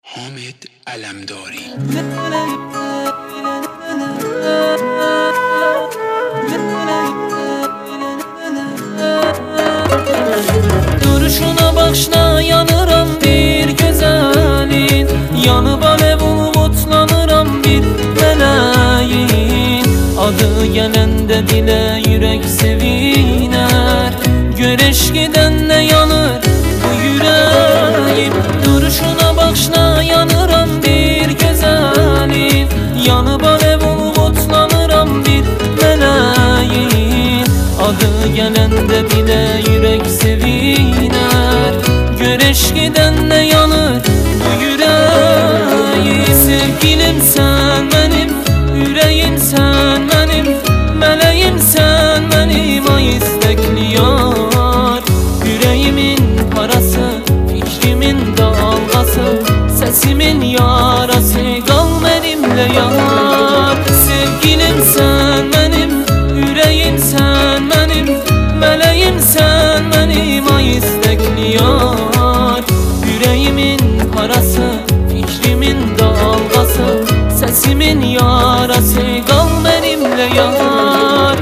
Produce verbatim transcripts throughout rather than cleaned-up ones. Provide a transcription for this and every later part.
حامد علمداری. Duruşuna başına yanıram bir güzelin, yanıp alev umutlanıram bir meleğin. Adı gelende dile yürek seviner, güreş gidende yanır bu yüreğim. Duruşuna başına yanıram bir güzelin, yanıp alev umutlanıram bir meleğin. Adı gelende dile yürek seviner, güreş gidende yanır bu yüreğim. Sevgilim sen benim, yüreğim sen benim, meleğim sen benim, ay istekli yar. Yüreğimin parası, fikrimin dalgası, sesimin yarası, kal benimle yar. Sevgilim sen benim, yüreğim sen benim, meleğim sen benim, ay istekli yar. Yüreğimin parası, fikrimin dalgası, sesimin yarası, kal benimle yar.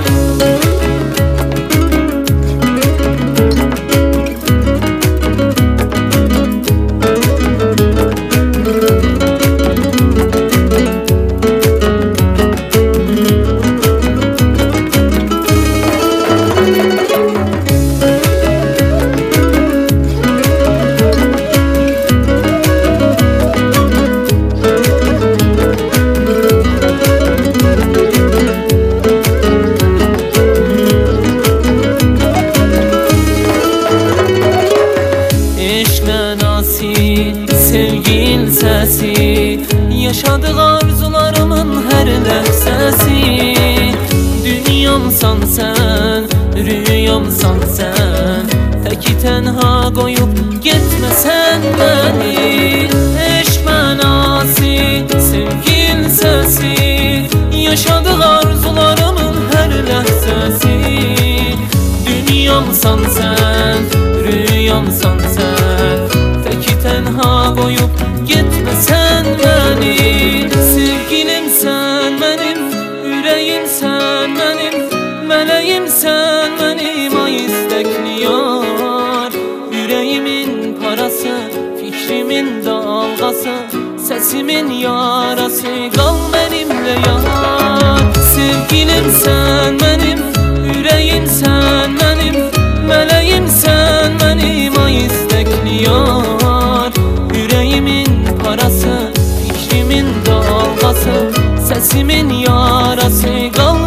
Sevgin sesi, yaşadık arzularımın her lehzesi. Dünyamsan sen, rüyamsan sen, teki tenha koyup gitmesen beni. Eşk menası, sevgin sesi, yaşadık arzularımın her lehzesi. Dünyamsan sen, rüyamsan sen, tenha koyup gitmesen beni. Sevgilim sen benim, yüreğim sen benim, meleğim sen benim, ay istekli yar. Yüreğimin parası, fikrimin dalgası, sesimin yarası, kal benimle yar. Sevgilim sen benim, yüreğim sen benim, meleğim sen benim, ay istekli yar. Yüreğimin parası, fikrimin dalgası, sesimin yarası, kal